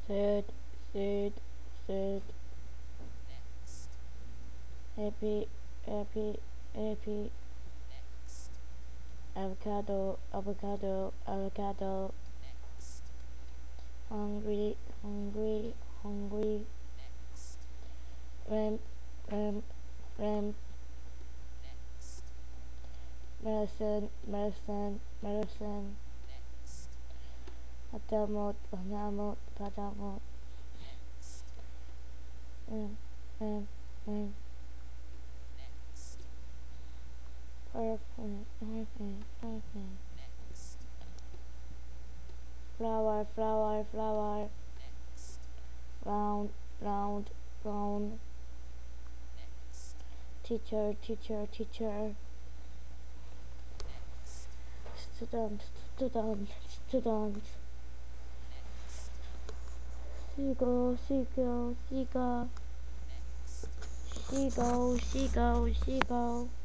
Third, third, third. Next. Happy, happy, happy. Next. Avocado, avocado, avocado. Next. Hungry, hungry, hungry. Next. Ramp, ramp, ramp. Next. Marathon, marathon, marathon. Next. Patamot, patamot, patamot. Next. Ramp, ramp, ramp. Next. Perfect, perfect, perfect. Next. Flower, flower, flower. Next. Round, round, round. Next. Teacher, teacher, teacher. Next. Student, student, student. Next. Seagull, seagull, seagull. Next. Seagull, seagull, seagull.